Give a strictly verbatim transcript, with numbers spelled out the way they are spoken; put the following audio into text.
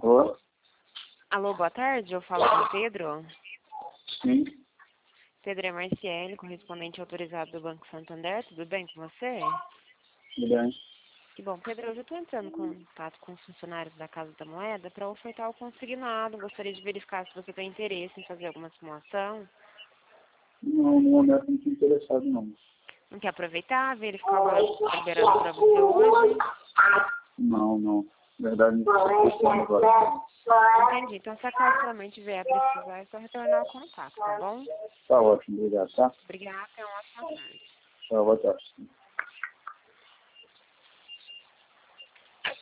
Oi? Alô, boa tarde, eu falo com o Pedro. Sim, Pedro é Marciele, correspondente autorizado do Banco Santander, tudo bem com você? tudo bem. Que bom, Pedro, hoje eu estou entrando em contato com os funcionários da Casa da Moeda para ofertar o consignado. Gostaria de verificar se você tem interesse em fazer alguma simulação. Não, no momento não estou interessado não. Não quer aproveitar, verificar o valor que está liberando para você hoje? Não, não. Na verdade não estou precisando agora. Entendi, então se acaso realmente vier a precisar, é só retornar o contato, tá bom? Tá ótimo, obrigado, tá? Obrigada, tenha uma ótima tarde. Tá, boa tarde.